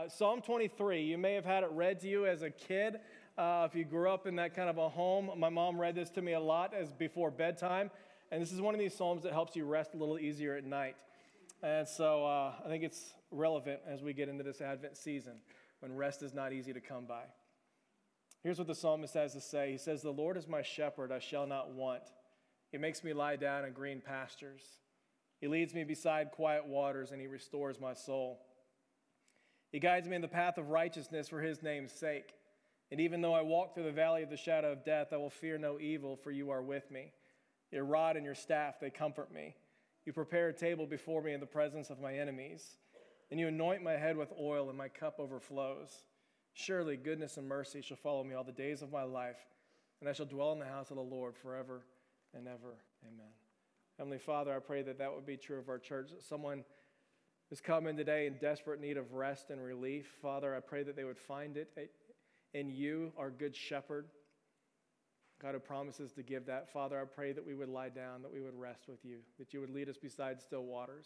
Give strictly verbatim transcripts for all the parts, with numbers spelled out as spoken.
Psalm twenty-three, you may have had it read to you as a kid. Uh, if you grew up in that kind of a home, my mom read this to me a lot as before bedtime. And this is one of these psalms that helps you rest a little easier at night. And so uh, I think it's relevant as we get into this Advent season when rest is not easy to come by. Here's what the psalmist has to say. He says, "The Lord is my shepherd, I shall not want. He makes me lie down in green pastures. He leads me beside quiet waters, and he restores my soul. He guides me in the path of righteousness for his name's sake. And even though I walk through the valley of the shadow of death, I will fear no evil, for you are with me. Your rod and your staff, they comfort me. You prepare a table before me in the presence of my enemies. And you anoint my head with oil, and my cup overflows. Surely goodness and mercy shall follow me all the days of my life, and I shall dwell in the house of the Lord forever and ever. Amen." Heavenly Father, I pray that that would be true of our church, that someone who's come in today in desperate need of rest and relief, Father, I pray that they would find it in you, our good shepherd, God who promises to give that. Father, I pray that we would lie down, that we would rest with you, that you would lead us beside still waters.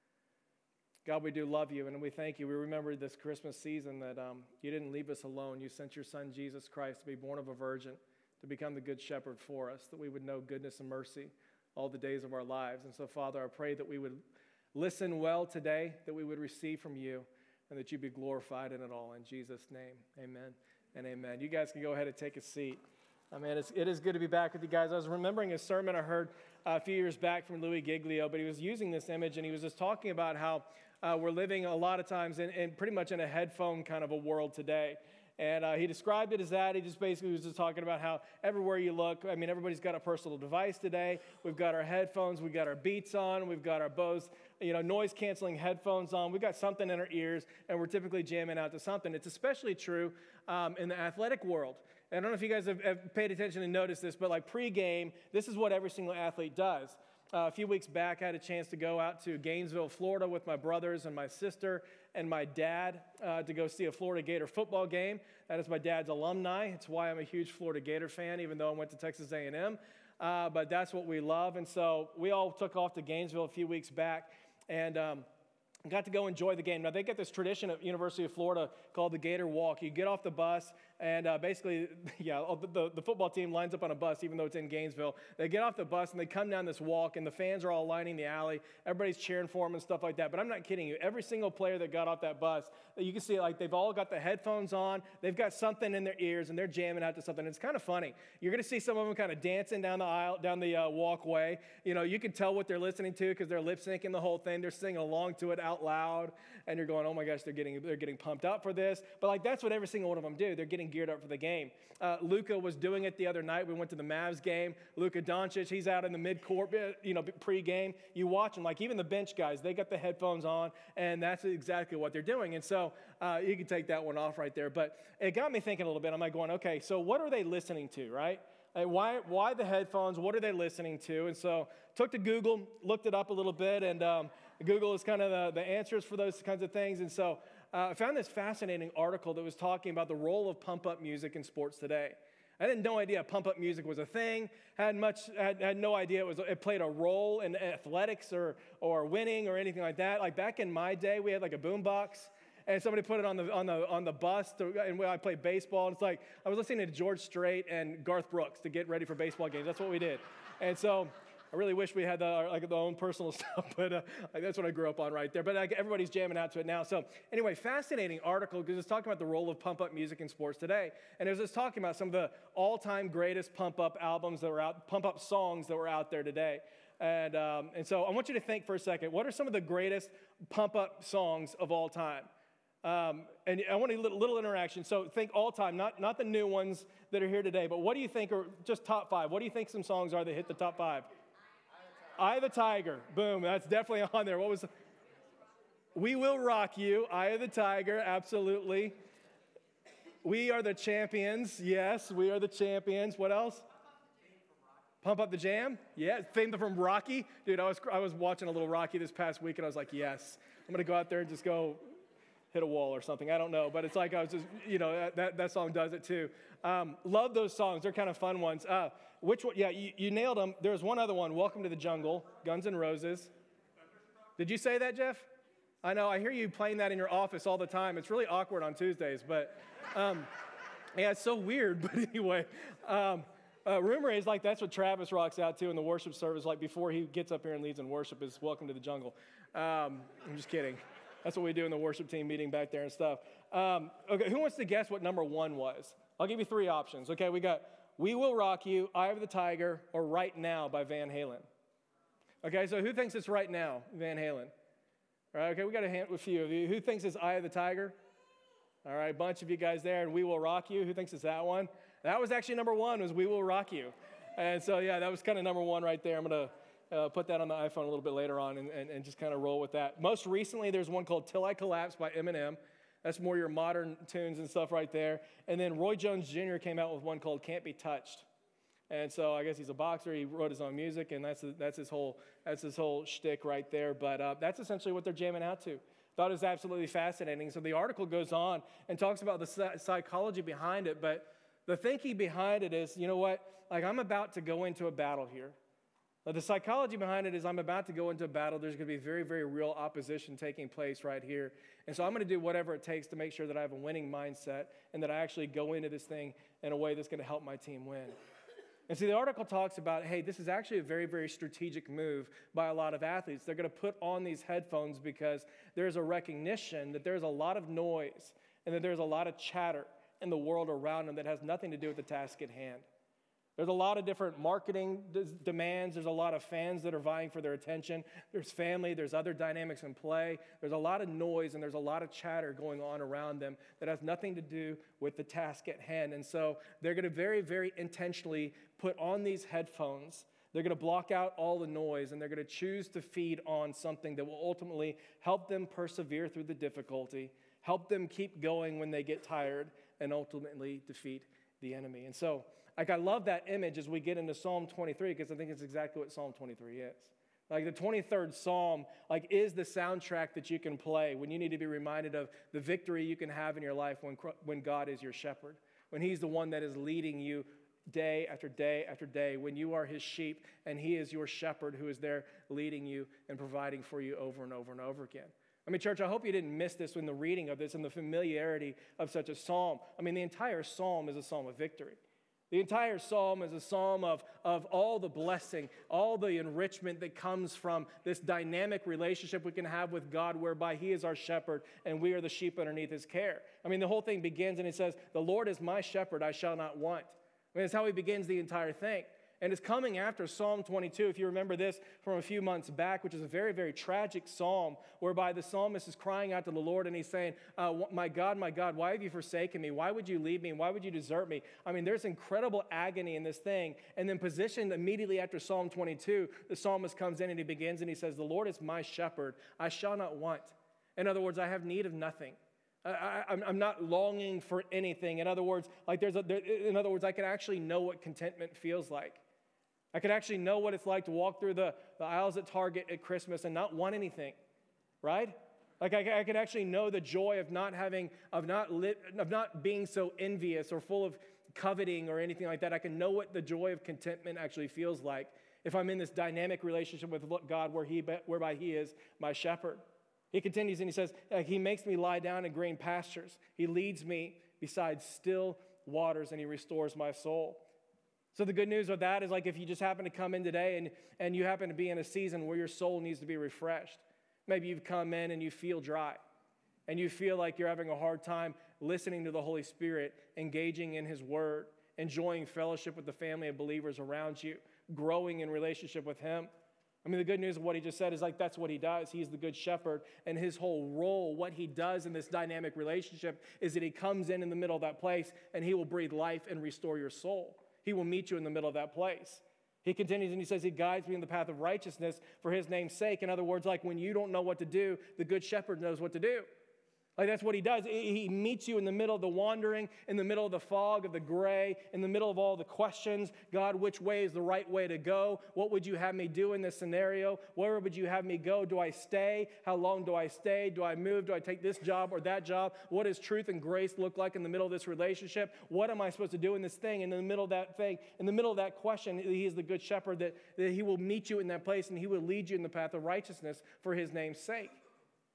God, we do love you, and we thank you. We remember this Christmas season that um, you didn't leave us alone. You sent your son, Jesus Christ, to be born of a virgin, to become the good shepherd for us, that we would know goodness and mercy all the days of our lives. And so, Father, I pray that we would listen well today, that we would receive from you, and that you be glorified in it all. In Jesus' name, amen and amen. You guys can go ahead and take a seat. I mean, it's, it is good to be back with you guys. I was remembering a sermon I heard uh, a few years back from Louis Giglio, but he was using this image, and he was just talking about how uh, we're living a lot of times in, in pretty much in a headphone kind of a world today. And uh, he described it as that. He just basically was just talking about how everywhere you look, I mean, everybody's got a personal device today. We've got our headphones, we've got our Beats on, we've got our Bose, you know, noise-canceling headphones on. We've got something in our ears, and we're typically jamming out to something. It's especially true um, in the athletic world. And I don't know if you guys have, have paid attention and noticed this, but like pre-game, this is what every single athlete does. Uh, a few weeks back, I had a chance to go out to Gainesville, Florida with my brothers and my sister and my dad uh, to go see a Florida Gator football game. That is my dad's alumni. It's why I'm a huge Florida Gator fan, even though I went to Texas A and M. Uh, but that's what we love. And so we all took off to Gainesville a few weeks back and um, got to go enjoy the game. Now, they got this tradition at University of Florida called the Gator Walk. You get off the bus, and uh, basically, yeah, the, the football team lines up on a bus, even though it's in Gainesville. They get off the bus, and they come down this walk, and the fans are all lining the alley. Everybody's cheering for them and stuff like that. But I'm not kidding you. Every single player that got off that bus, you can see, like, they've all got the headphones on. They've got something in their ears, and they're jamming out to something. It's kind of funny. You're going to see some of them kind of dancing down the aisle, down the uh, walkway. You know, you can tell what they're listening to because they're lip-syncing the whole thing. They're singing along to it out loud. And you're going, oh my gosh, they're getting they're getting pumped up for this. But like that's what every single one of them do. They're getting geared up for the game. Uh, Luka was doing it the other night. We went to the Mavs game. Luka Doncic, he's out in the mid-court, you know, pre-game. You watch them, like even the bench guys, they got the headphones on, and that's exactly what they're doing. And so uh, you can take that one off right there. But it got me thinking a little bit. I'm like going, okay, so what are they listening to, right? Like why why the headphones? What are they listening to? And so took to Google, looked it up a little bit, and um, Google is kind of the, the answers for those kinds of things. And so uh, I found this fascinating article that was talking about the role of pump-up music in sports today. I had no idea pump-up music was a thing. Had much had, had no idea it was it played a role in athletics or or winning or anything like that. Like back in my day, we had like a boombox. And somebody put it on the on the on the bus, to, and I played baseball. And it's like I was listening to George Strait and Garth Brooks to get ready for baseball games. That's what we did. And so I really wish we had the, like the own personal stuff, but uh, like, that's what I grew up on right there. But like, everybody's jamming out to it now. So anyway, fascinating article because it's talking about the role of pump-up music in sports today. And it was just talking about some of the all-time greatest pump-up albums that were out, pump-up songs that were out there today. And um, and so I want you to think for a second. What are some of the greatest pump-up songs of all time? Um, and I want a little, little interaction. So think all time, not, not the new ones that are here today, but what do you think are just top five? What do you think some songs are that hit the top five? Eye of the Tiger. Boom, that's definitely on there. What was the... We Will Rock You, Eye of the Tiger, absolutely. We Are the Champions. Yes, we are the champions. What else? Pump Up the Jam. Yeah, theme from Rocky. Dude, I was I was watching a little Rocky this past week, and I was like, yes, I'm going to go out there and just go hit a wall or something. I don't know, but it's like I was just, you know, that, that song does it too. Um, love those songs. They're kind of fun ones. Uh, which one? Yeah, you, you nailed them. There was one other one, Welcome to the Jungle, Guns N' Roses. Did you say that, Jeff? I know, I hear you playing that in your office all the time. It's really awkward on Tuesdays, but um, yeah, it's so weird. But anyway, um, uh, rumor is like that's what Travis rocks out to in the worship service, like before he gets up here and leads in worship, is Welcome to the Jungle. Um, I'm just kidding. That's what we do in the worship team meeting back there and stuff. Um, okay, who wants to guess what number one was? I'll give you three options. Okay, we got We Will Rock You, Eye of the Tiger, or Right Now by Van Halen. Okay, so who thinks it's Right Now, Van Halen? All right, okay, we got a, hand, a few of you. Who thinks it's Eye of the Tiger? All right, a bunch of you guys there, and We Will Rock You. Who thinks it's that one? That was actually number one, was We Will Rock You. And so, yeah, that was kind of number one right there. I'm going to uh, put that on the iPhone a little bit later on and, and, and just kind of roll with that. Most recently, there's one called Till I Collapse by Eminem. That's more your modern tunes and stuff right there. And then Roy Jones Junior came out with one called Can't Be Touched. And so I guess he's a boxer. He wrote his own music, and that's that's his whole that's his whole shtick right there. But uh, that's essentially what they're jamming out to. Thought it was absolutely fascinating. So the article goes on and talks about the psychology behind it. But the thinking behind it is, you know what? Like, I'm about to go into a battle here. Now, the psychology behind it is I'm about to go into a battle. There's going to be very, very real opposition taking place right here. And so I'm going to do whatever it takes to make sure that I have a winning mindset and that I actually go into this thing in a way that's going to help my team win. And see, the article talks about, hey, this is actually a very, very strategic move by a lot of athletes. They're going to put on these headphones because there's a recognition that there's a lot of noise and that there's a lot of chatter in the world around them that has nothing to do with the task at hand. There's a lot of different marketing d- demands. There's a lot of fans that are vying for their attention. There's family. There's other dynamics in play. There's a lot of noise and there's a lot of chatter going on around them that has nothing to do with the task at hand. And so they're going to very, very intentionally put on these headphones. They're going to block out all the noise and they're going to choose to feed on something that will ultimately help them persevere through the difficulty, help them keep going when they get tired, and ultimately defeat the enemy. And so, like, I love that image as we get into Psalm twenty-three, because I think it's exactly what Psalm twenty-three is. Like, the twenty-third Psalm, like, is the soundtrack that you can play when you need to be reminded of the victory you can have in your life when, when God is your shepherd, when he's the one that is leading you day after day after day, when you are his sheep and he is your shepherd who is there leading you and providing for you over and over and over again. I mean, church, I hope you didn't miss this in the reading of this and the familiarity of such a psalm. I mean, the entire psalm is a psalm of victory. The entire psalm is a psalm of, of all the blessing, all the enrichment that comes from this dynamic relationship we can have with God, whereby he is our shepherd and we are the sheep underneath his care. I mean, the whole thing begins and it says, the Lord is my shepherd, I shall not want. I mean, that's how he begins the entire thing. And it's coming after Psalm twenty-two, if you remember this from a few months back, which is a very, very tragic psalm, whereby the psalmist is crying out to the Lord and he's saying, uh, my God, my God, why have you forsaken me? Why would you leave me? Why would you desert me? I mean, there's incredible agony in this thing. And then positioned immediately after Psalm twenty-two, the psalmist comes in and he begins and he says, the Lord is my shepherd, I shall not want. In other words, I have need of nothing. I, I'm, I'm not longing for anything. In other words, like there's a, there, in other words, I can actually know what contentment feels like. I could actually know what it's like to walk through the, the aisles at Target at Christmas and not want anything, right? Like I, I could actually know the joy of not having, of not li- of not being so envious or full of coveting or anything like that. I can know what the joy of contentment actually feels like if I'm in this dynamic relationship with God, where he, whereby He is my shepherd. He continues and he says, He makes me lie down in green pastures. He leads me beside still waters, and He restores my soul. So the good news of that is, like, if you just happen to come in today and, and you happen to be in a season where your soul needs to be refreshed, maybe you've come in and you feel dry and you feel like you're having a hard time listening to the Holy Spirit, engaging in His Word, enjoying fellowship with the family of believers around you, growing in relationship with Him. I mean, the good news of what he just said is, like, that's what He does. He's the good shepherd, and His whole role, what He does in this dynamic relationship, is that He comes in in the middle of that place and He will breathe life and restore your soul. He will meet you in the middle of that place. He continues and he says, He guides me in the path of righteousness for His name's sake. In other words, like, when you don't know what to do, the good shepherd knows what to do. Like, that's what He does. He meets you in the middle of the wandering, in the middle of the fog, of the gray, in the middle of all the questions. God, which way is the right way to go? What would you have me do in this scenario? Where would you have me go? Do I stay? How long do I stay? Do I move? Do I take this job or that job? What does truth and grace look like in the middle of this relationship? What am I supposed to do in this thing? In the middle of that thing, in the middle of that question, He is the good shepherd, that, that He will meet you in that place and He will lead you in the path of righteousness for His name's sake.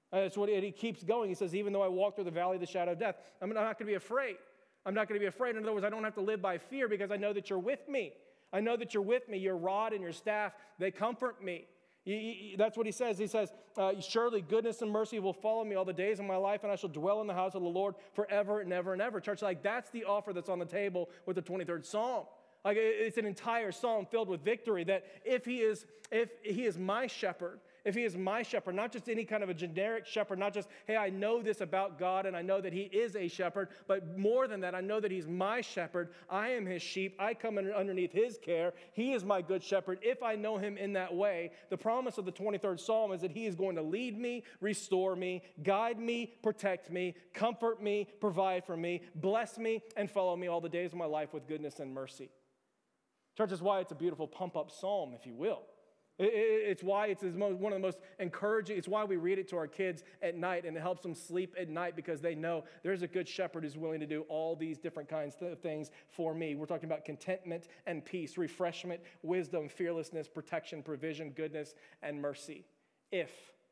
Uh, That's what he keeps going. He says, even though I walk through the valley of the shadow of death, I'm not going to be afraid. I'm not going to be afraid. In other words, I don't have to live by fear because I know that you're with me. I know that you're with me. Your rod and your staff, they comfort me. You, you, that's what he says. He says, uh, surely goodness and mercy will follow me all the days of my life, and I shall dwell in the house of the Lord forever and ever and ever. Church, like that's the offer that's on the table with the twenty-third Psalm. Like it's an entire psalm filled with victory that if he is, if he is my shepherd, if he is my shepherd, not just any kind of a generic shepherd, not just, hey, I know this about God and I know that he is a shepherd, but more than that, I know that he's my shepherd. I am his sheep. I come under, underneath his care. He is my good shepherd. If I know him in that way, the promise of the twenty-third Psalm is that he is going to lead me, restore me, guide me, protect me, comfort me, provide for me, bless me, and follow me all the days of my life with goodness and mercy. Church, is why it's a beautiful pump-up psalm, if you will. It's why it's one of the most encouraging. It's why we read it to our kids at night, and it helps them sleep at night because they know there's a good shepherd who's willing to do all these different kinds of things for me. We're talking about contentment and peace, refreshment, wisdom, fearlessness, protection, provision, goodness, and mercy. If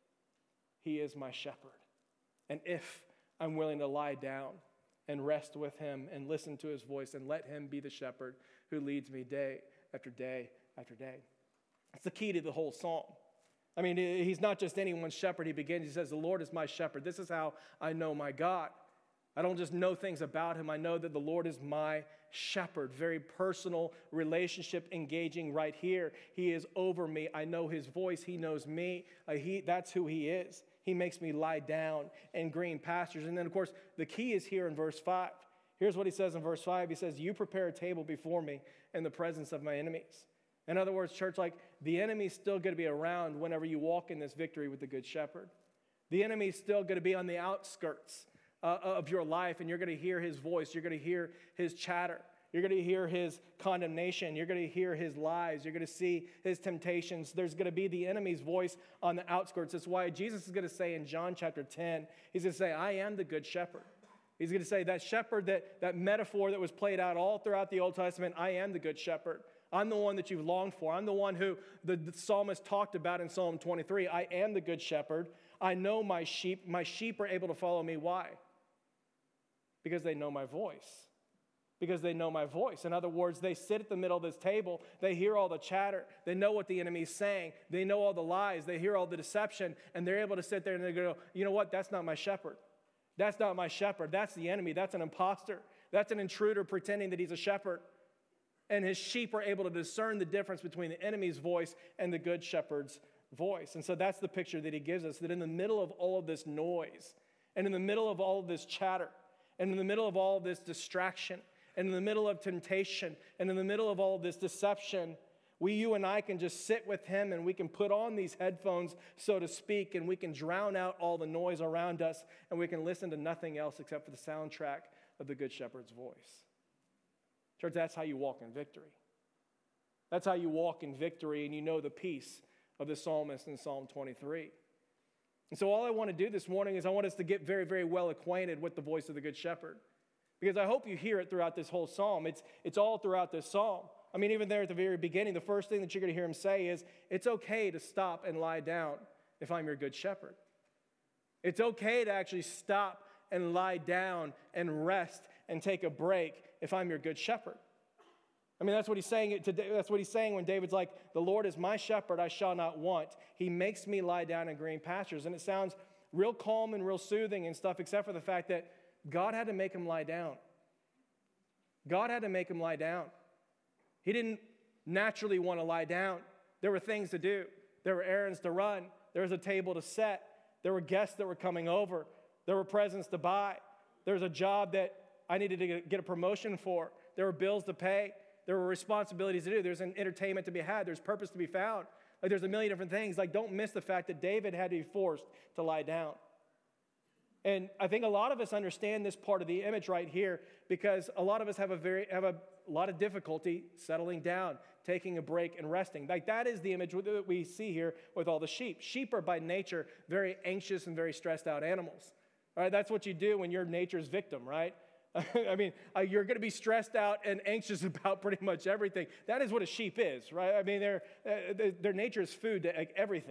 he is my shepherd, and if I'm willing to lie down and rest with him and listen to his voice and let him be the shepherd who leads me day after day after day. It's the key to the whole psalm. I mean, he's not just anyone's shepherd. He begins, he says, the Lord is my shepherd. This is how I know my God. I don't just know things about him. I know that the Lord is my shepherd. Very personal relationship engaging right here. He is over me. I know his voice. He knows me. Uh, he, that's who he is. He makes me lie down in green pastures. And then, of course, the key is here in verse five. Here's what he says in verse five. He says, you prepare a table before me in the presence of my enemies. In other words, church, like the enemy's still going to be around whenever you walk in this victory with the good shepherd. The enemy's still going to be on the outskirts uh, of your life, and you're going to hear his voice. You're going to hear his chatter. You're going to hear his condemnation. You're going to hear his lies. You're going to see his temptations. There's going to be the enemy's voice on the outskirts. That's why Jesus is going to say in John chapter ten, he's going to say, I am the good shepherd. He's going to say that shepherd, that, that metaphor that was played out all throughout the Old Testament, I am the good shepherd. I'm the one that you've longed for. I'm the one who the, the psalmist talked about in Psalm twenty-three. I am the good shepherd. I know my sheep. My sheep are able to follow me. Why? Because they know my voice. Because they know my voice. In other words, they sit at the middle of this table. They hear all the chatter. They know what the enemy's saying. They know all the lies. They hear all the deception. And they're able to sit there and they go, you know what? That's not my shepherd. That's not my shepherd. That's the enemy. That's an imposter. That's an intruder pretending that he's a shepherd. And his sheep are able to discern the difference between the enemy's voice and the good shepherd's voice. And so that's the picture that he gives us, that in the middle of all of this noise, and in the middle of all of this chatter, and in the middle of all of this distraction, and in the middle of temptation, and in the middle of all of this deception, we, you and I can just sit with him and we can put on these headphones, so to speak, and we can drown out all the noise around us, and we can listen to nothing else except for the soundtrack of the good shepherd's voice. Church, that's how you walk in victory. That's how you walk in victory, and you know the peace of the psalmist in Psalm twenty-three. And so all I want to do this morning is I want us to get very, very well acquainted with the voice of the good shepherd. Because I hope you hear it throughout this whole psalm. It's, it's all throughout this psalm. I mean, even there at the very beginning, the first thing that you're going to hear him say is, it's okay to stop and lie down if I'm your good shepherd. It's okay to actually stop and lie down and rest and take a break if I'm your good shepherd. I mean, that's what he's saying today. That's what he's saying when David's like, the Lord is my shepherd, I shall not want. He makes me lie down in green pastures. And it sounds real calm and real soothing and stuff, except for the fact that God had to make him lie down. God had to make him lie down. He didn't naturally want to lie down. There were things to do. There were errands to run. There was a table to set. There were guests that were coming over. There were presents to buy. There was a job that I needed to get a promotion for. There were bills to pay. There were responsibilities to do. There's an entertainment to be had. There's purpose to be found. Like there's a million different things. Like don't miss the fact that David had to be forced to lie down. And I think a lot of us understand this part of the image right here because a lot of us have a very have a lot of difficulty settling down, taking a break and resting. Like that is the image that we see here with all the sheep. Sheep are by nature very anxious and very stressed out animals. All right, that's what you do when you're nature's victim, right? I mean, uh, you're going to be stressed out and anxious about pretty much everything. That is what a sheep is, right? I mean, their uh, their nature is food to like, everything.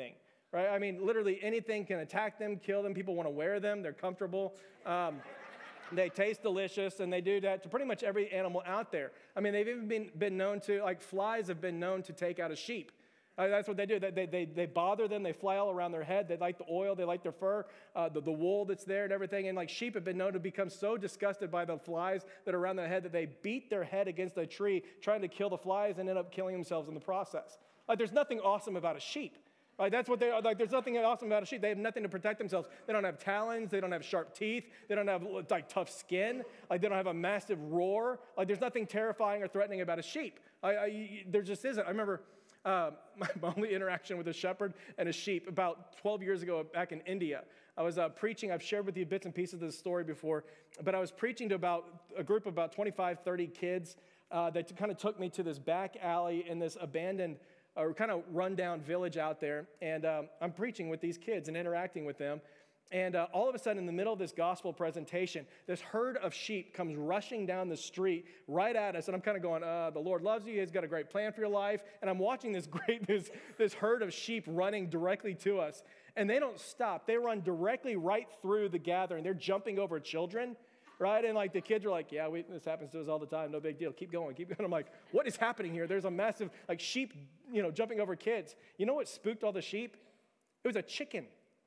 right? I mean, literally anything can attack them, kill them. People want to wear them. They're comfortable. Um, they taste delicious, and they do that to pretty much every animal out there. I mean, they've even been, been known to, like flies have been known to take out a sheep. Uh, that's what they do. They, they, they bother them. They fly all around their head. They like the oil. They like their fur, uh, the, the wool that's there and everything. And like sheep have been known to become so disgusted by the flies that are around their head that they beat their head against a tree trying to kill the flies and end up killing themselves in the process. Like there's nothing awesome about a sheep. Like that's what they are. Like there's nothing awesome about a sheep. They have nothing to protect themselves. They don't have talons. They don't have sharp teeth. They don't have like tough skin. Like they don't have a massive roar. Like there's nothing terrifying or threatening about a sheep. I, I, there just isn't. I remember uh, my, my only interaction with a shepherd and a sheep about twelve years ago back in India. I was uh, preaching. I've shared with you bits and pieces of this story before, but I was preaching to about a group of about twenty-five, thirty kids uh, that kind of took me to this back alley in this abandoned or kind of rundown village out there, and um, I'm preaching with these kids and interacting with them, and uh, all of a sudden in the middle of this gospel presentation, this herd of sheep comes rushing down the street right at us, and I'm kind of going, uh, the Lord loves you, He's got a great plan for your life, and I'm watching this great, this, this herd of sheep running directly to us, and they don't stop. They run directly right through the gathering. They're jumping over children, right? And like the kids are like, yeah, we, this happens to us all the time. No big deal. Keep going, keep going. I'm like, what is happening here? There's a massive like sheep, you know, jumping over kids. You know what spooked all the sheep? It was a chicken.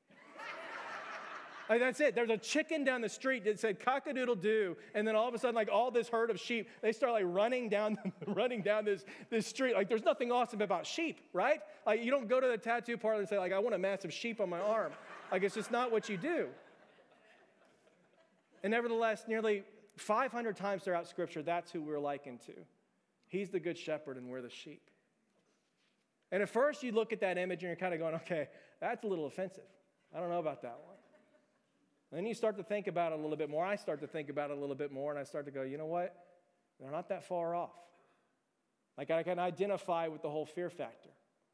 Like, that's it. There's a chicken down the street that said cock-a-doodle-doo, and then all of a sudden, like all this herd of sheep, they start like running down, running down this, this street. Like there's nothing awesome about sheep, right? Like you don't go to the tattoo parlor and say like, I want a massive sheep on my arm. Like it's just not what you do. And nevertheless, nearly five hundred times throughout Scripture, that's who we're likened to. He's the good shepherd and we're the sheep. And at first you look at that image and you're kind of going, okay, that's a little offensive. I don't know about that one. And then you start to think about it a little bit more. I start to think about it a little bit more, and I start to go, you know what? They're not that far off. Like I can identify with the whole fear factor.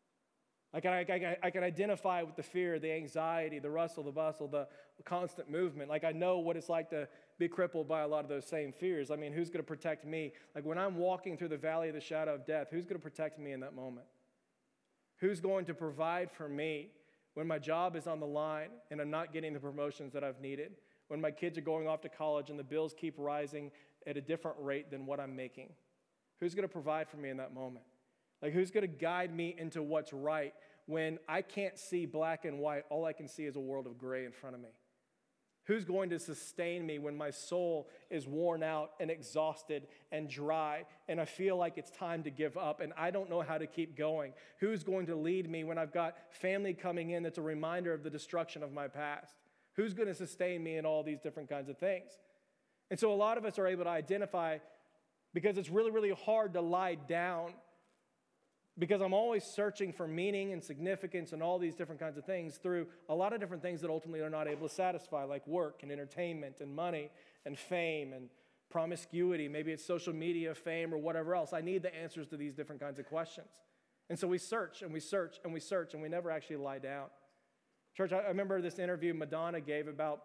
I can, I, I, I can identify with the fear, the anxiety, the rustle, the bustle, the constant movement. Like I know what it's like to be crippled by a lot of those same fears. I mean, who's going to protect me? Like when I'm walking through the valley of the shadow of death, who's going to protect me in that moment? Who's going to provide for me when my job is on the line and I'm not getting the promotions that I've needed? When my kids are going off to college and the bills keep rising at a different rate than what I'm making? Who's going to provide for me in that moment? Like, who's going to guide me into what's right when I can't see black and white? All I can see is a world of gray in front of me. Who's going to sustain me when my soul is worn out and exhausted and dry and I feel like it's time to give up and I don't know how to keep going? Who's going to lead me when I've got family coming in that's a reminder of the destruction of my past? Who's going to sustain me in all these different kinds of things? And so a lot of us are able to identify, because it's really, really hard to lie down, because I'm always searching for meaning and significance and all these different kinds of things through a lot of different things that ultimately are not able to satisfy, like work and entertainment and money and fame and promiscuity. Maybe it's social media, fame, or whatever else. I need the answers to these different kinds of questions. And so we search and we search and we search and we never actually lie down. Church, I remember this interview Madonna gave about,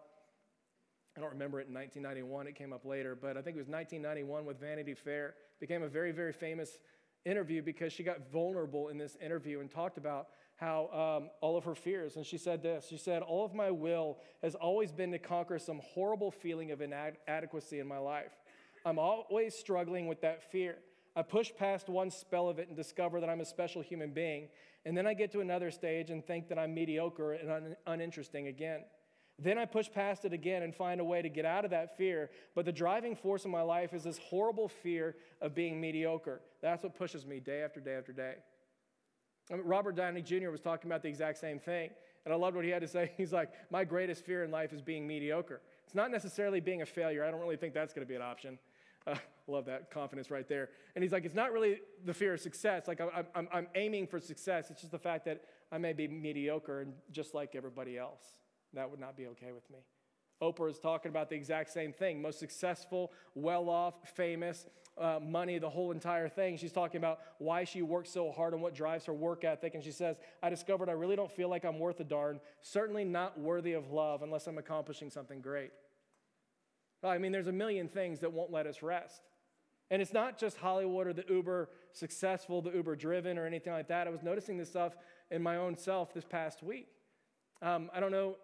I don't remember it in nineteen ninety-one, it came up later, but I think it was nineteen ninety-one with Vanity Fair. It became a very, very famous interview because she got vulnerable in this interview and talked about how um, all of her fears. And she said this, she said, all of my will has always been to conquer some horrible feeling of inadequacy in my life. I'm always struggling with that fear. I push past one spell of it and discover that I'm a special human being. And then I get to another stage and think that I'm mediocre and un- uninteresting again. Then I push past it again and find a way to get out of that fear. But the driving force in my life is this horrible fear of being mediocre. That's what pushes me day after day after day. I mean, Robert Downey Junior was talking about the exact same thing. And I loved what he had to say. He's like, my greatest fear in life is being mediocre. It's not necessarily being a failure. I don't really think that's going to be an option. Uh, love that confidence right there. And he's like, it's not really the fear of success. Like I'm, I'm, I'm aiming for success. It's just the fact that I may be mediocre and just like everybody else. That would not be okay with me. Oprah is talking about the exact same thing. Most successful, well-off, famous, uh, money, the whole entire thing. She's talking about why she works so hard and what drives her work ethic. And she says, I discovered I really don't feel like I'm worth a darn, certainly not worthy of love unless I'm accomplishing something great. I mean, there's a million things that won't let us rest. And it's not just Hollywood or the uber successful, the uber driven or anything like that. I was noticing this stuff in my own self this past week. Um, I don't know.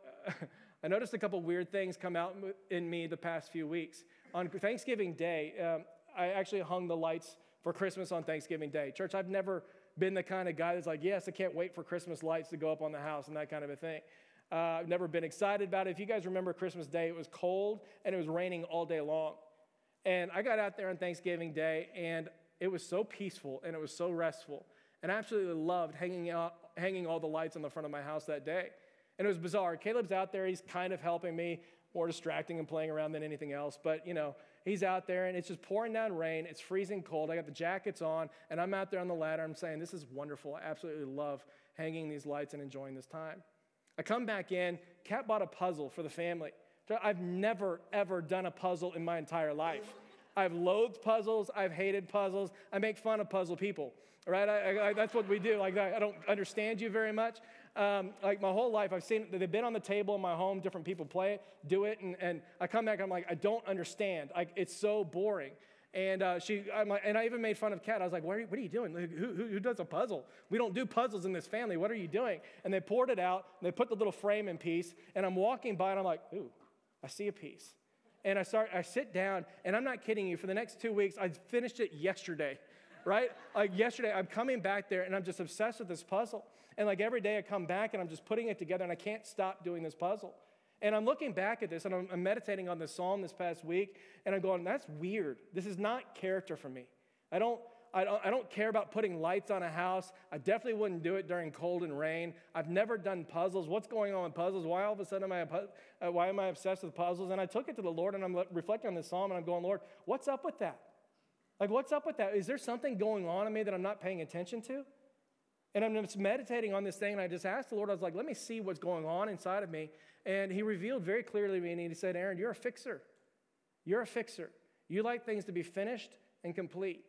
I noticed a couple weird things come out in me the past few weeks. On Thanksgiving Day, um, I actually hung the lights for Christmas on Thanksgiving Day. Church, I've never been the kind of guy that's like, yes, I can't wait for Christmas lights to go up on the house and that kind of a thing. Uh, I've never been excited about it. If you guys remember Christmas Day, it was cold and it was raining all day long. And I got out there on Thanksgiving Day, and it was so peaceful and it was so restful. And I absolutely loved hanging out, hanging all the lights on the front of my house that day. And it was bizarre. Caleb's out there. He's kind of helping me, more distracting and playing around than anything else. But, you know, he's out there, and it's just pouring down rain. It's freezing cold. I got the jackets on, and I'm out there on the ladder. I'm saying, this is wonderful. I absolutely love hanging these lights and enjoying this time. I come back in. Kat bought a puzzle for the family. I've never, ever done a puzzle in my entire life. I've loathed puzzles. I've hated puzzles. I make fun of puzzle people, right? I, I, that's what we do. Like, I don't understand you very much. Um, like my whole life, I've seen, they've been on the table in my home, different people play it, do it, and, and I come back, I'm like, I don't understand. Like, it's so boring. And uh, she, I'm like, and I even made fun of Kat. I was like, what are you, what are you doing? Like, who, who, who does a puzzle? We don't do puzzles in this family. What are you doing? And they poured it out, and they put the little frame in piece, and I'm walking by, and I'm like, ooh, I see a piece. And I start, I sit down, and I'm not kidding you, for the next two weeks, I finished it yesterday, right? Like yesterday, I'm coming back there, and I'm just obsessed with this puzzle. And like every day I come back, and I'm just putting it together, and I can't stop doing this puzzle. And I'm looking back at this, and I'm, I'm meditating on this psalm this past week, and I'm going, that's weird. This is not character for me. I don't, I don't, I don't care about putting lights on a house. I definitely wouldn't do it during cold and rain. I've never done puzzles. What's going on with puzzles? Why all of a sudden am I, uh, why am I obsessed with puzzles? And I took it to the Lord, and I'm reflecting on this psalm, and I'm going, Lord, what's up with that? Like, what's up with that? Is there something going on in me that I'm not paying attention to? And I'm just meditating on this thing, and I just asked the Lord, I was like, let me see what's going on inside of me. And he revealed very clearly to me, and he said, Aaron, you're a fixer. You're a fixer. You like things to be finished and complete.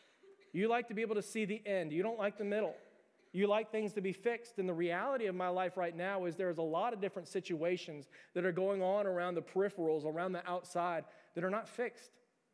You like to be able to see the end. You don't like the middle. You like things to be fixed. And the reality of my life right now is there's a lot of different situations that are going on around the peripherals, around the outside, that are not fixed.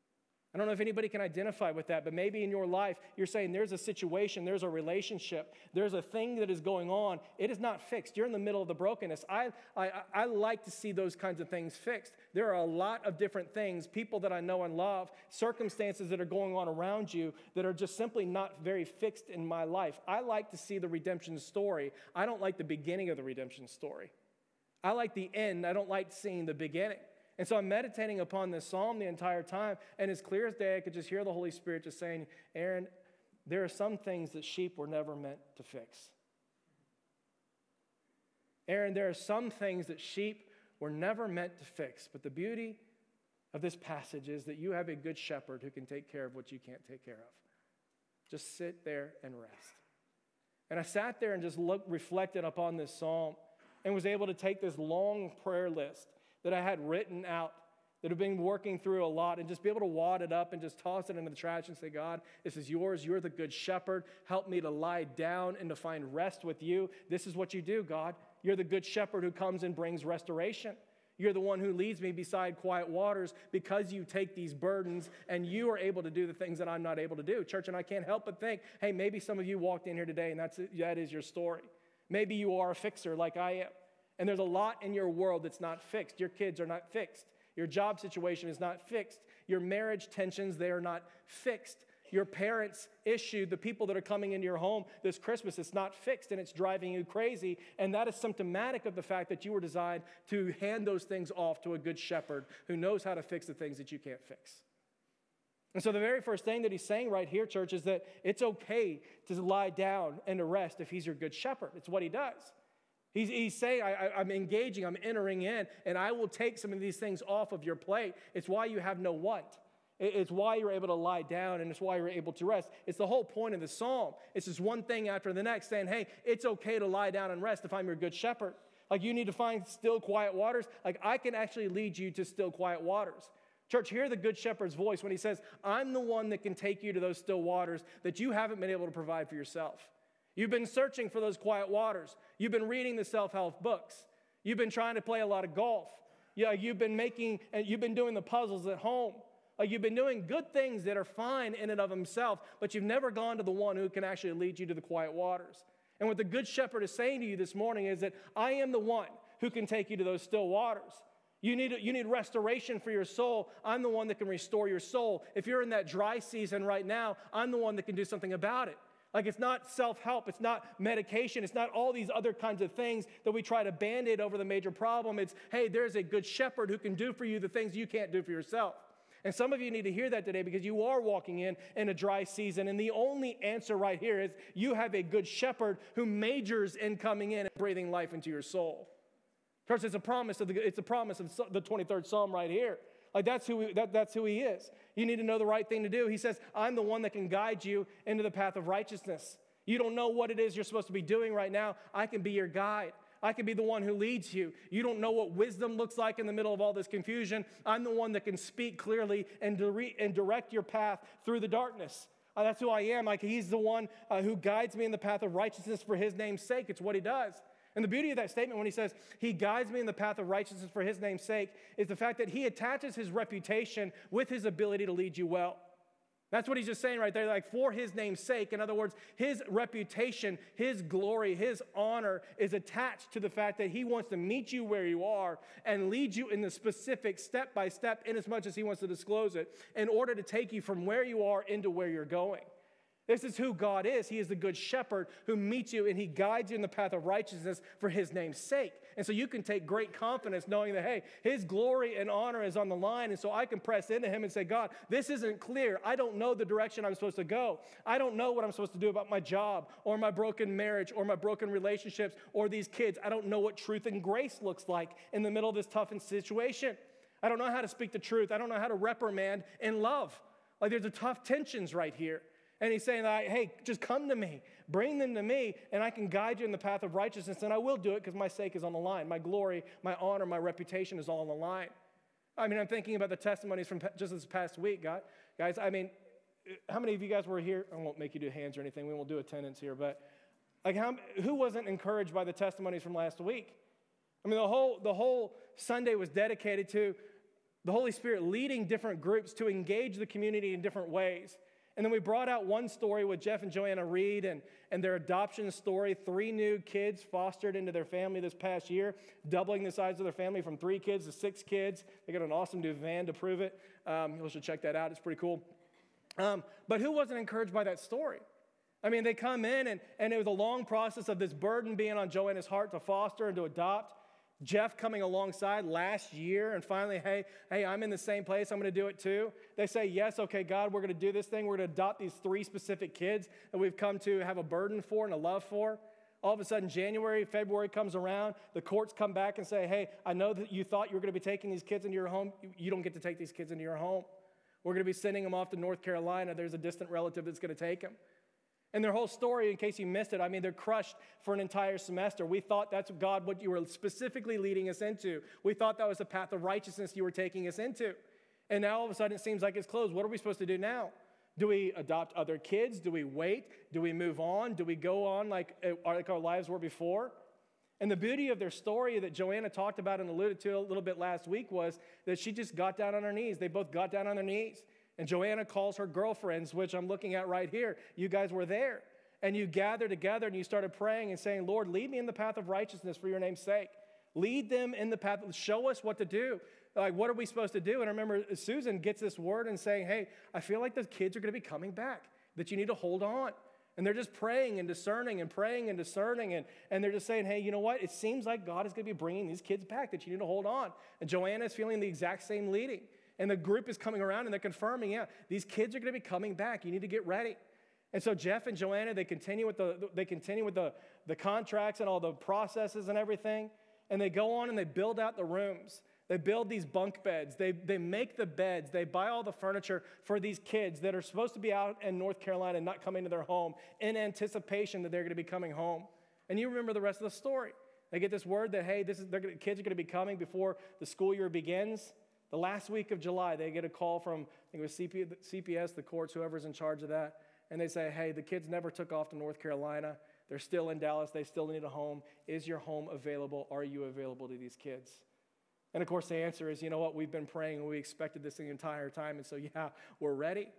I don't know if anybody can identify with that, but maybe in your life, you're saying there's a situation, there's a relationship, there's a thing that is going on. It is not fixed. You're in the middle of the brokenness. I, I, I like to see those kinds of things fixed. There are a lot of different things, people that I know and love, circumstances that are going on around you that are just simply not very fixed in my life. I like to see the redemption story. I don't like the beginning of the redemption story. I like the end. I don't like seeing the beginning. And so I'm meditating upon this psalm the entire time, and as clear as day, I could just hear the Holy Spirit just saying, Aaron, there are some things that sheep were never meant to fix. Aaron, there are some things that sheep were never meant to fix, but the beauty of this passage is that you have a good shepherd who can take care of what you can't take care of. Just sit there and rest. And I sat there and just looked, reflected upon this psalm and was able to take this long prayer list that I had written out, that have been working through a lot, and just be able to wad it up and just toss it into the trash and say, God, this is yours. You're the good shepherd. Help me to lie down and to find rest with you. This is what you do, God. You're the good shepherd who comes and brings restoration. You're the one who leads me beside quiet waters because you take these burdens and you are able to do the things that I'm not able to do. Church, and I can't help but think, hey, maybe some of you walked in here today and that's that is your story. Maybe you are a fixer like I am. And there's a lot in your world that's not fixed. Your kids are not fixed. Your job situation is not fixed. Your marriage tensions, they are not fixed. Your parents' issue, the people that are coming into your home this Christmas, it's not fixed and it's driving you crazy. And that is symptomatic of the fact that you were designed to hand those things off to a good shepherd who knows how to fix the things that you can't fix. And so the very first thing that he's saying right here, church, is that it's okay to lie down and to rest if he's your good shepherd. It's what he does. He's, he's saying, I, I, I'm engaging, I'm entering in, and I will take some of these things off of your plate. It's why you have no want. It, it's why you're able to lie down, and it's why you're able to rest. It's the whole point of the psalm. It's just one thing after the next, saying, hey, it's okay to lie down and rest if I'm your good shepherd. Like you need to find still, quiet waters. Like I can actually lead you to still, quiet waters. Church, hear the good shepherd's voice when he says, I'm the one that can take you to those still waters that you haven't been able to provide for yourself. You've been searching for those quiet waters. You've been reading the self-help books. You've been trying to play a lot of golf. Yeah, you've been making, and you've been doing the puzzles at home. Like you've been doing good things that are fine in and of themselves, but you've never gone to the one who can actually lead you to the quiet waters. And what the Good Shepherd is saying to you this morning is that I am the one who can take you to those still waters. You need, you need restoration for your soul. I'm the one that can restore your soul. If you're in that dry season right now, I'm the one that can do something about it. Like, it's not self-help. It's not medication. It's not all these other kinds of things that we try to band-aid over the major problem. It's, hey, there's a good shepherd who can do for you the things you can't do for yourself. And some of you need to hear that today because you are walking in in a dry season. And the only answer right here is you have a good shepherd who majors in coming in and breathing life into your soul. Church, it's a promise of the, it's a promise of the twenty-third Psalm right here. Like, that's who, we, that, that's who he is. You need to know the right thing to do. He says, I'm the one that can guide you into the path of righteousness. You don't know what it is you're supposed to be doing right now. I can be your guide. I can be the one who leads you. You don't know what wisdom looks like in the middle of all this confusion. I'm the one that can speak clearly and, dire- and direct your path through the darkness. Uh, that's who I am. Like, he's the one uh, who guides me in the path of righteousness for his name's sake. It's what he does. And the beauty of that statement when he says, he guides me in the path of righteousness for his name's sake, is the fact that he attaches his reputation with his ability to lead you well. That's what he's just saying right there, like, for his name's sake. In other words, his reputation, his glory, his honor is attached to the fact that he wants to meet you where you are and lead you in the specific step by step, in as much as he wants to disclose it, in order to take you from where you are into where you're going. This is who God is. He is the good shepherd who meets you, and he guides you in the path of righteousness for his name's sake. And so you can take great confidence knowing that, hey, his glory and honor is on the line. And so I can press into him and say, God, this isn't clear. I don't know the direction I'm supposed to go. I don't know what I'm supposed to do about my job or my broken marriage or my broken relationships or these kids. I don't know what truth and grace looks like in the middle of this tough situation. I don't know how to speak the truth. I don't know how to reprimand in love. Like, there's a tough tensions right here. And he's saying, hey, just come to me. Bring them to me, and I can guide you in the path of righteousness, and I will do it because my sake is on the line. My glory, my honor, my reputation is all on the line. I mean, I'm thinking about the testimonies from just this past week, God. Guys. I mean, how many of you guys were here? I won't make you do hands or anything. We won't do attendance here. But like, how, who wasn't encouraged by the testimonies from last week? I mean, the whole, the whole Sunday was dedicated to the Holy Spirit leading different groups to engage the community in different ways. And then we brought out one story with Jeff and Joanna Reed and, and their adoption story. Three new kids fostered into their family this past year, doubling the size of their family from three kids to six kids. They got an awesome new van to prove it. Um, you should check that out. It's pretty cool. Um, but who wasn't encouraged by that story? I mean, they come in, and, and it was a long process of this burden being on Joanna's heart to foster and to adopt. Jeff coming alongside last year, and finally, hey, hey, I'm in the same place. I'm going to do it too. They say, yes, okay, God, we're going to do this thing. We're going to adopt these three specific kids that we've come to have a burden for and a love for. All of a sudden, January, February comes around. The courts come back and say, hey, I know that you thought you were going to be taking these kids into your home. You don't get to take these kids into your home. We're going to be sending them off to North Carolina. There's a distant relative that's going to take them. And their whole story, in case you missed it, I mean, they're crushed for an entire semester. We thought that's, God, what you were specifically leading us into. We thought that was the path of righteousness you were taking us into. And now all of a sudden it seems like it's closed. What are we supposed to do now? Do we adopt other kids? Do we wait? Do we move on? Do we go on like, like our lives were before? And the beauty of their story that Joanna talked about and alluded to a little bit last week was that she just got down on her knees. They both got down on their knees. And Joanna calls her girlfriends, which I'm looking at right here. You guys were there. And you gathered together and you started praying and saying, Lord, lead me in the path of righteousness for your name's sake. Lead them in the path. Show us what to do. Like, what are we supposed to do? And I remember Susan gets this word and saying, hey, I feel like the kids are going to be coming back, that you need to hold on. And they're just praying and discerning and praying and discerning. And, and they're just saying, hey, you know what? It seems like God is going to be bringing these kids back, that you need to hold on. And Joanna is feeling the exact same leading. And the group is coming around and they're confirming, yeah, these kids are going to be coming back. You need to get ready. And so Jeff and Joanna, they continue with the they continue with the, the contracts and all the processes and everything. And they go on and they build out the rooms. They build these bunk beds. They, they make the beds. They buy all the furniture for these kids that are supposed to be out in North Carolina and not coming to their home in anticipation that they're going to be coming home. And you remember the rest of the story. They get this word that, hey, this is they're gonna, kids are going to be coming before the school year begins. The last week of July, they get a call from, I think it was C P, C P S, the courts, whoever's in charge of that, and they say, hey, the kids never took off to North Carolina. They're still in Dallas. They still need a home. Is your home available? Are you available to these kids? And, of course, the answer is, you know what? We've been praying, and we expected this the entire time, and so, yeah, we're ready.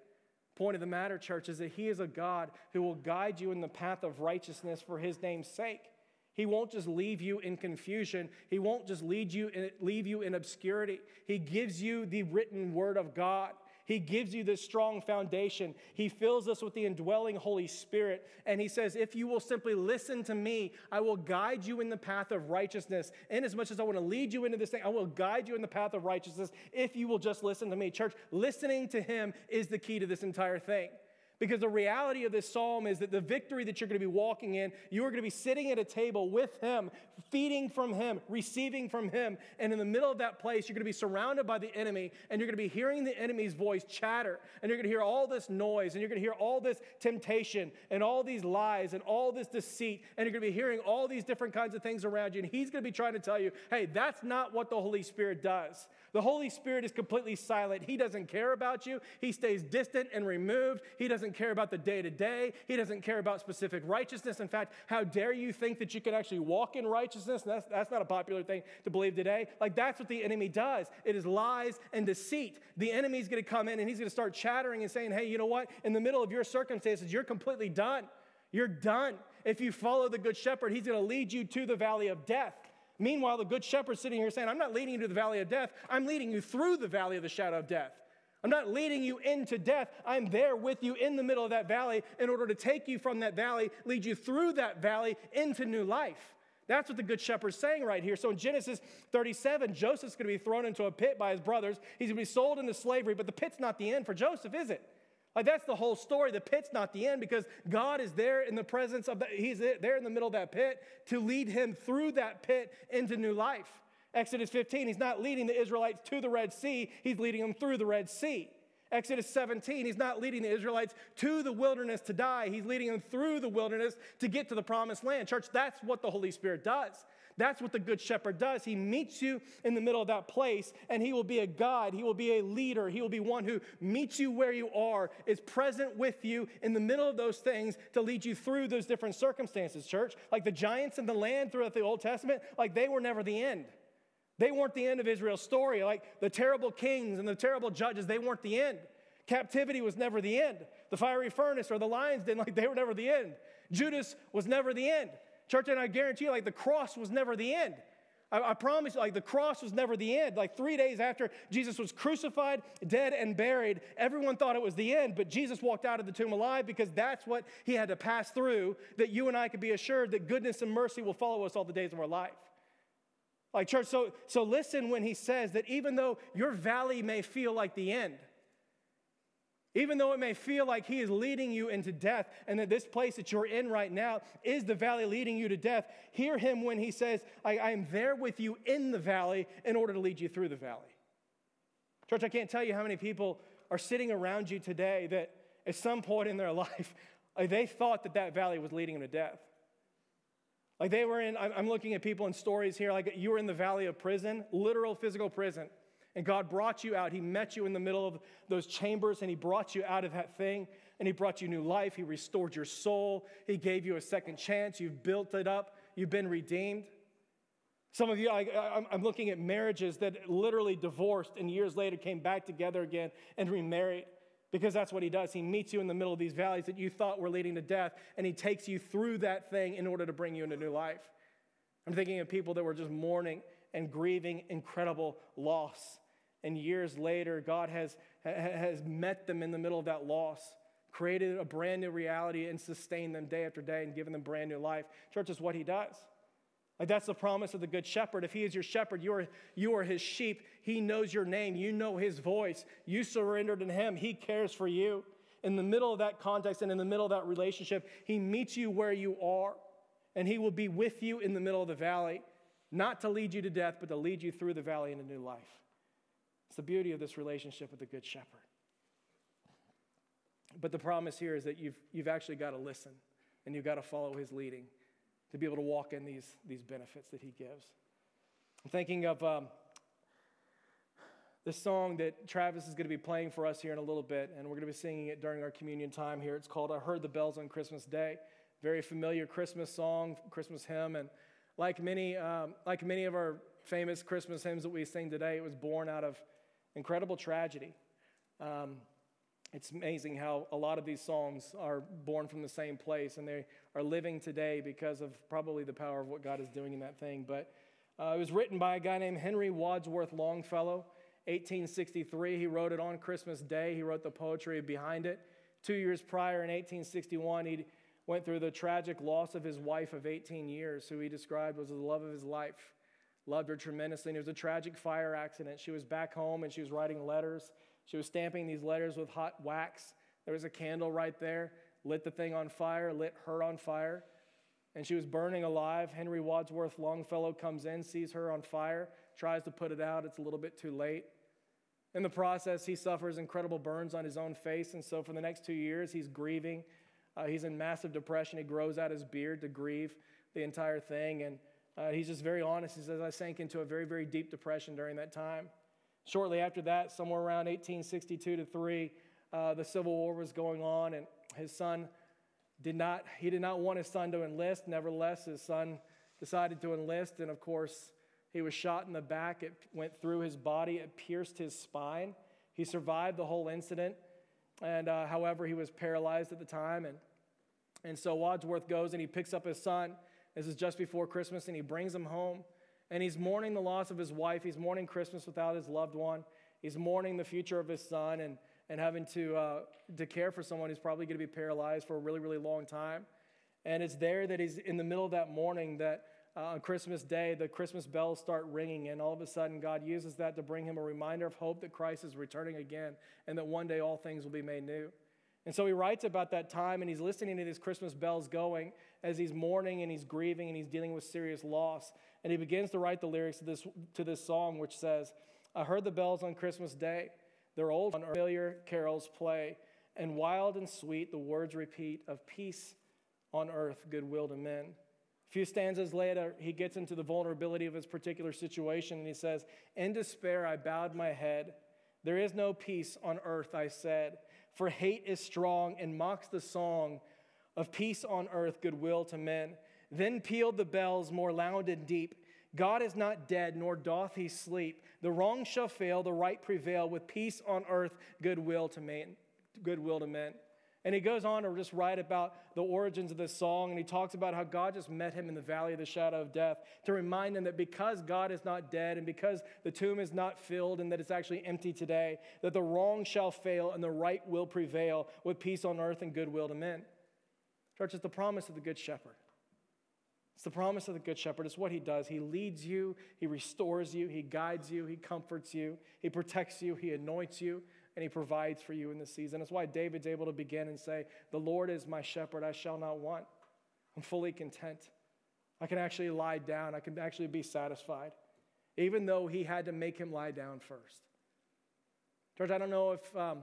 Point of the matter, church, is that he is a God who will guide you in the path of righteousness for his name's sake. He won't just leave you in confusion. He won't just lead you in, leave you in obscurity. He gives you the written word of God. He gives you this strong foundation. He fills us with the indwelling Holy Spirit. And he says, if you will simply listen to me, I will guide you in the path of righteousness. In as much as I want to lead you into this thing, I will guide you in the path of righteousness if you will just listen to me. Church, listening to him is the key to this entire thing. Because the reality of this psalm is that the victory that you're going to be walking in, you are going to be sitting at a table with him, feeding from him, receiving from him. And in the middle of that place, you're going to be surrounded by the enemy, and you're going to be hearing the enemy's voice chatter. And you're going to hear all this noise, and you're going to hear all this temptation, and all these lies, and all this deceit. And you're going to be hearing all these different kinds of things around you. And he's going to be trying to tell you, hey, that's not what the Holy Spirit does. The Holy Spirit is completely silent. He doesn't care about you. He stays distant and removed. He doesn't care about the day-to-day. He doesn't care about specific righteousness. In fact, how dare you think that you can actually walk in righteousness? That's, that's not a popular thing to believe today. Like, that's what the enemy does. It is lies and deceit. The enemy's going to come in, and he's going to start chattering and saying, hey, you know what? In the middle of your circumstances, you're completely done. You're done. If you follow the Good Shepherd, he's going to lead you to the valley of death. Meanwhile, the Good Shepherd's sitting here saying, I'm not leading you to the valley of death. I'm leading you through the valley of the shadow of death. I'm not leading you into death. I'm there with you in the middle of that valley in order to take you from that valley, lead you through that valley into new life. That's what the Good Shepherd's saying right here. So in Genesis thirty-seven, Joseph's going to be thrown into a pit by his brothers. He's going to be sold into slavery, but the pit's not the end for Joseph, is it? Like, that's the whole story. The pit's not the end because God is there in the presence of, the, he's there in the middle of that pit to lead him through that pit into new life. Exodus fifteen, he's not leading the Israelites to the Red Sea. He's leading them through the Red Sea. Exodus seventeen, he's not leading the Israelites to the wilderness to die. He's leading them through the wilderness to get to the promised land. Church, that's what the Holy Spirit does. That's what the Good Shepherd does. He meets you in the middle of that place, and he will be a guide. He will be a leader. He will be one who meets you where you are, is present with you in the middle of those things to lead you through those different circumstances, church. Like the giants in the land throughout the Old Testament, like they were never the end. They weren't the end of Israel's story. Like the terrible kings and the terrible judges, they weren't the end. Captivity was never the end. The fiery furnace or the lion's den, like they were never the end. Judas was never the end. Church, and I guarantee you, like the cross was never the end. I, I promise you, like the cross was never the end. Like three days after Jesus was crucified, dead, and buried, everyone thought it was the end, but Jesus walked out of the tomb alive because that's what he had to pass through, that you and I could be assured that goodness and mercy will follow us all the days of our life. Like church, so, so listen when he says that even though your valley may feel like the end, even though it may feel like he is leading you into death and that this place that you're in right now is the valley leading you to death, hear him when he says, I, I am there with you in the valley in order to lead you through the valley. Church, I can't tell you how many people are sitting around you today that at some point in their life, like they thought that that valley was leading them to death. Like they were in, I'm looking at people in stories here, like you were in the valley of prison, literal physical prison. And God brought you out. He met you in the middle of those chambers, and he brought you out of that thing, and he brought you new life. He restored your soul. He gave you a second chance. You've built it up. You've been redeemed. Some of you, I, I'm looking at marriages that literally divorced and years later came back together again and remarried because that's what he does. He meets you in the middle of these valleys that you thought were leading to death, and he takes you through that thing in order to bring you into new life. I'm thinking of people that were just mourning and grieving incredible loss. And years later, God has, has met them in the middle of that loss, created a brand new reality and sustained them day after day and given them brand new life. Church, is what he does. Like that's the promise of the Good Shepherd. If he is your shepherd, you are, you are his sheep. He knows your name. You know his voice. You surrendered to him. He cares for you. In the middle of that context and in the middle of that relationship, he meets you where you are. And he will be with you in the middle of the valley, not to lead you to death, but to lead you through the valley into new life. It's the beauty of this relationship with the Good Shepherd. But the promise here is that you've, you've actually got to listen and you've got to follow his leading to be able to walk in these, these benefits that he gives. I'm thinking of um, this song that Travis is going to be playing for us here in a little bit, and we're going to be singing it during our communion time here. It's called I Heard the Bells on Christmas Day. Very familiar Christmas song, Christmas hymn, and like many, um, like many of our famous Christmas hymns that we sing today, it was born out of incredible tragedy. Um, it's amazing how a lot of these songs are born from the same place, and they are living today because of probably the power of what God is doing in that thing. But uh, it was written by a guy named Henry Wadsworth Longfellow, eighteen sixty-three. He wrote it on Christmas Day. He wrote the poetry behind it. Two years prior, in eighteen sixty-one, he went through the tragic loss of his wife of eighteen years, who he described was the love of his life. Loved her tremendously. And it was a tragic fire accident. She was back home, and she was writing letters. She was stamping these letters with hot wax. There was a candle right there, lit the thing on fire, lit her on fire, and she was burning alive. Henry Wadsworth Longfellow comes in, sees her on fire, tries to put it out. It's a little bit too late. In the process, he suffers incredible burns on his own face, and so for the next two years, he's grieving. Uh, he's in massive depression. He grows out his beard to grieve the entire thing, and uh, he's just very honest. He says, I sank into a very, very deep depression during that time. Shortly after that, somewhere around eighteen sixty-two to three, uh, the Civil War was going on, and his son did not, he did not want his son to enlist. Nevertheless, his son decided to enlist, and of course, he was shot in the back. It went through his body. It pierced his spine. He survived the whole incident, and uh, however, he was paralyzed at the time, and, and so Wadsworth goes and he picks up his son. This is just before Christmas, and he brings him home. And he's mourning the loss of his wife. He's mourning Christmas without his loved one. He's mourning the future of his son and, and having to, uh, to care for someone who's probably going to be paralyzed for a really, really long time. And it's there that he's in the middle of that mourning that uh, on Christmas Day, the Christmas bells start ringing. And all of a sudden, God uses that to bring him a reminder of hope that Christ is returning again and that one day all things will be made new. And so he writes about that time, and he's listening to these Christmas bells going as he's mourning and he's grieving and he's dealing with serious loss. And he begins to write the lyrics to this, to this song, which says, I heard the bells on Christmas Day, their old familiar carols play, and wild and sweet the words repeat of peace on earth, goodwill to men. A few stanzas later, he gets into the vulnerability of his particular situation, and he says, in despair I bowed my head. There is no peace on earth, I said, for hate is strong and mocks the song of peace on earth, goodwill to men. Then pealed the bells more loud and deep. God is not dead, nor doth he sleep. The wrong shall fail, the right prevail, with peace on earth, goodwill to men. Goodwill to men. And he goes on to just write about the origins of this song, and he talks about how God just met him in the valley of the shadow of death to remind him that because God is not dead and because the tomb is not filled and that it's actually empty today, that the wrong shall fail and the right will prevail with peace on earth and goodwill to men. Church, it's the promise of the Good Shepherd. It's the promise of the Good Shepherd. It's what he does. He leads you, he restores you, he guides you, he comforts you, he protects you, he anoints you, and he provides for you in this season. That's why David's able to begin and say, the Lord is my shepherd, I shall not want. I'm fully content. I can actually lie down. I can actually be satisfied, even though he had to make him lie down first. Church, I don't know if, um,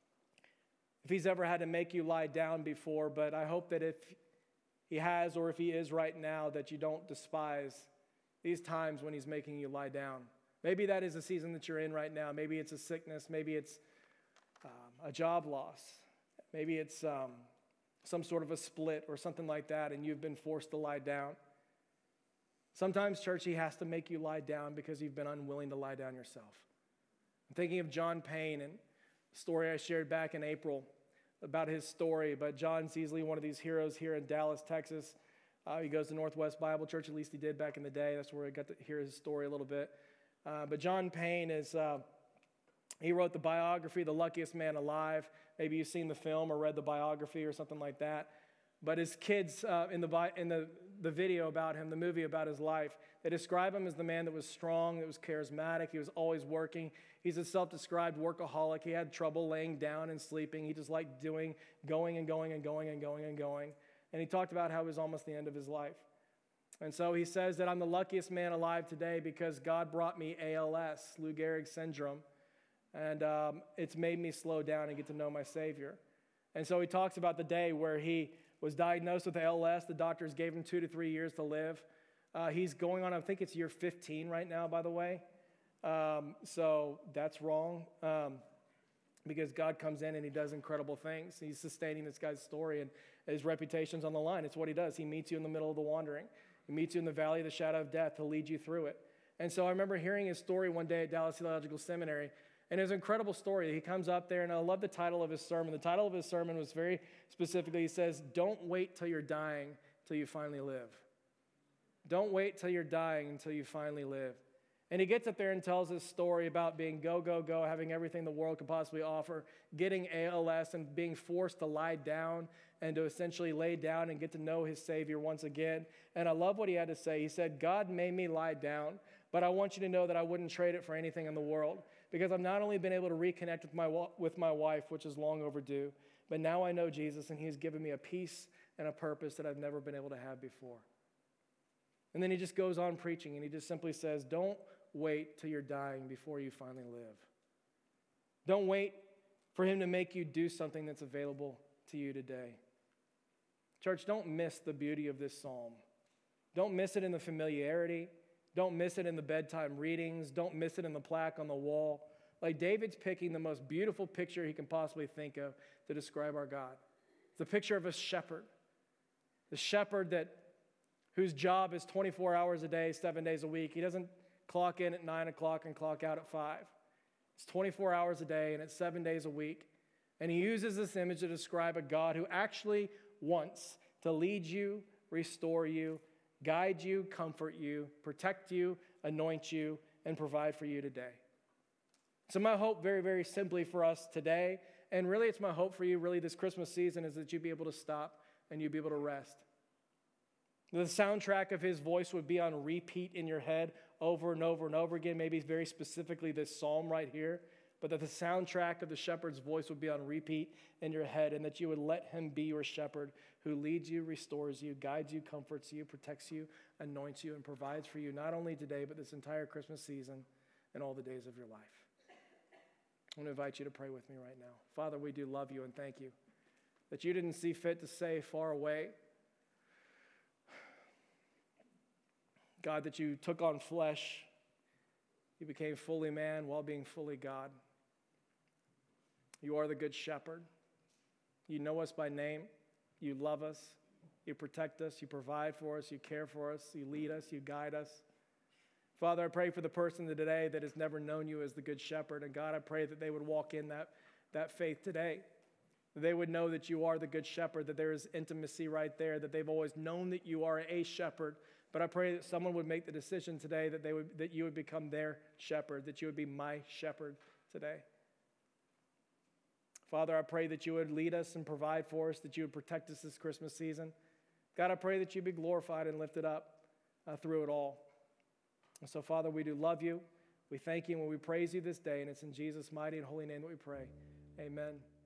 if he's ever had to make you lie down before, but I hope that if he has or if he is right now, that you don't despise these times when he's making you lie down. Maybe that is the season that you're in right now. Maybe it's a sickness. Maybe it's um, a job loss. Maybe it's um, some sort of a split or something like that, and you've been forced to lie down. Sometimes, church, he has to make you lie down because you've been unwilling to lie down yourself. I'm thinking of John Payne and the story I shared back in April about his story, but John's easily one of these heroes here in Dallas, Texas. Uh, he goes to Northwest Bible Church, at least he did back in the day. That's where I got to hear his story a little bit. Uh, but John Payne is, uh, he wrote the biography, The Luckiest Man Alive. Maybe you've seen the film or read the biography or something like that. But his kids, uh, in, the, in the, the video about him, the movie about his life, they describe him as the man that was strong, that was charismatic, he was always working. He's a self-described workaholic. He had trouble laying down and sleeping. He just liked doing, going and going and going and going and going. And he talked about how it was almost the end of his life. And so he says that I'm the luckiest man alive today because God brought me A L S, Lou Gehrig syndrome, and um, it's made me slow down and get to know my Savior. And so he talks about the day where he was diagnosed with A L S. The doctors gave him two to three years to live. Uh, he's going on, I think it's year fifteen right now, by the way. Um, so that's wrong um, because God comes in and he does incredible things. He's sustaining this guy's story, and his reputation's on the line. It's what he does. He meets you in the middle of the wandering. He meets you in the valley of the shadow of death. He'll lead you through it. And so I remember hearing his story one day at Dallas Theological Seminary, And it was an incredible story. He comes up there, and I love the title of his sermon. The title of his sermon was very specifically, he says, don't wait till you're dying till you finally live. Don't wait till you're dying until you finally live. And he gets up there and tells his story about being go, go, go, having everything the world could possibly offer, getting A L S and being forced to lie down and to essentially lay down and get to know his Savior once again. And I love what he had to say. He said, God made me lie down, but I want you to know that I wouldn't trade it for anything in the world, because I've not only been able to reconnect with my, with my wife, which is long overdue, but now I know Jesus, and he's given me a peace and a purpose that I've never been able to have before. And then he just goes on preaching, and he just simply says, don't wait till you're dying before you finally live. Don't wait for him to make you do something that's available to you today. Church, don't miss the beauty of this psalm. Don't miss it in the familiarity. Don't miss it in the bedtime readings. Don't miss it in the plaque on the wall. Like, David's picking the most beautiful picture he can possibly think of to describe our God. It's a picture of a shepherd. The shepherd that whose job is twenty-four hours a day, seven days a week. He doesn't clock in at nine o'clock and clock out at five. It's twenty-four hours a day, and it's seven days a week. And he uses this image to describe a God who actually wants to lead you, restore you, guide you, comfort you, protect you, anoint you, and provide for you today. So my hope very, very simply for us today, and really it's my hope for you really this Christmas season, is that you'd be able to stop and you'd be able to rest. The soundtrack of his voice would be on repeat in your head over and over and over again, maybe very specifically this psalm right here, but that the soundtrack of the shepherd's voice would be on repeat in your head, and that you would let him be your shepherd who leads you, restores you, guides you, comforts you, protects you, anoints you, and provides for you not only today, but this entire Christmas season and all the days of your life. I want to invite you to pray with me right now. Father, we do love you and thank you that you didn't see fit to say far away. God, that you took on flesh. You became fully man while being fully God. You are the good shepherd. You know us by name. You love us. You protect us. You provide for us. You care for us. You lead us. You guide us. Father, I pray for the person today that has never known you as the good shepherd. And God, I pray that they would walk in that, that faith today. That they would know that you are the good shepherd, that there is intimacy right there, that they've always known that you are a shepherd. But I pray that someone would make the decision today that they would, that you would become their shepherd, that you would be my shepherd today. Father, I pray that you would lead us and provide for us, that you would protect us this Christmas season. God, I pray that you be glorified and lifted up uh, through it all. And so, Father, we do love you. We thank you and we praise you this day, and it's in Jesus' mighty and holy name that we pray. Amen.